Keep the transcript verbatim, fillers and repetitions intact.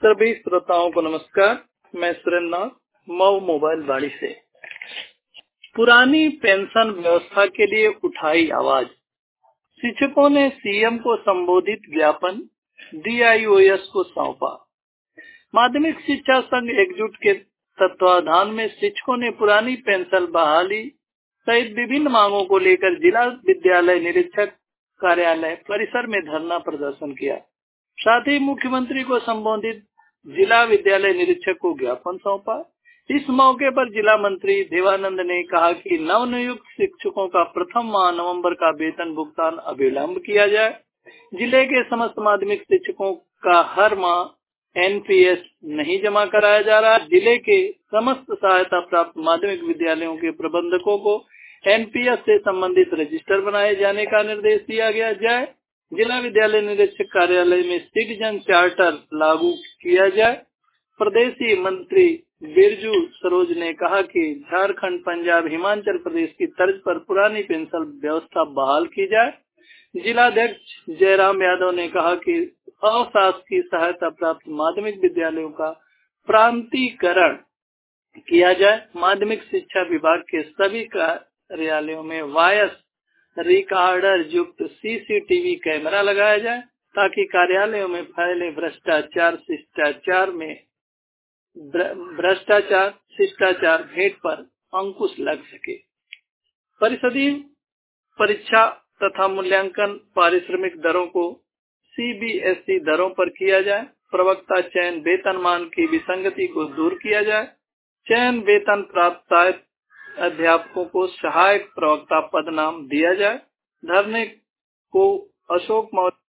सभी श्रोताओं को नमस्कार। मैं सुरेंद्र मऊ मोबाइल बाड़ी से। पुरानी पेंशन व्यवस्था के लिए उठाई आवाज। शिक्षकों ने सीएम को संबोधित ज्ञापन डीआईओएस को सौंपा। माध्यमिक शिक्षा संघ एकजुट के तत्वाधान में शिक्षकों ने पुरानी पेंशन बहाली सहित विभिन्न मांगों को लेकर जिला विद्यालय निरीक्षक कार्यालय परिसर में धरना प्रदर्शन किया। साथ ही मुख्यमंत्री को संबोधित जिला विद्यालय निरीक्षक को ज्ञापन सौंपा। इस मौके पर जिला मंत्री देवानंद ने कहा कि नवनियुक्त शिक्षकों का प्रथम माह नवंबर का वेतन भुगतान अविलंब किया जाए। जिले के समस्त माध्यमिक शिक्षकों का हर माह एनपीएस नहीं जमा कराया जा रहा। जिले के समस्त सहायता प्राप्त माध्यमिक विद्यालयों के प्रबंधकों को एनपीएस से संबंधित रजिस्टर बनाए जाने का निर्देश दिया गया जाए। जिला विद्यालय निरीक्षक कार्यालय में सिटीजन चार्टर लागू किया जाए। प्रदेशी मंत्री बिरजू सरोज ने कहा कि झारखंड, पंजाब, हिमाचल प्रदेश की तर्ज पर पुरानी पेंशन व्यवस्था बहाल की जाए। जिलाध्यक्ष जयराम यादव ने कहा कि अशासकीय सहायता प्राप्त माध्यमिक विद्यालयों का प्रांतीकरण किया जाए। माध्यमिक शिक्षा विभाग के सभी कार्यालयों में वायस रिकॉर्डर युक्त सीसीटीवी कैमरा लगाया जाए ताकि कार्यालयों में फैले भ्रष्टाचार शिष्टाचार में भ्रष्टाचार शिष्टाचार भेद पर अंकुश लग सके। परिषदीय परीक्षा तथा मूल्यांकन पारिश्रमिक दरों को सीबीएसई दरों पर किया जाए। प्रवक्ता चयन वेतनमान की विसंगति को दूर किया जाए। चयन वेतन प्राप्त सहायक अध्यापकों को सहायक प्रवक्ता पद नाम दिया जाए। धरने को अशोक मौर्य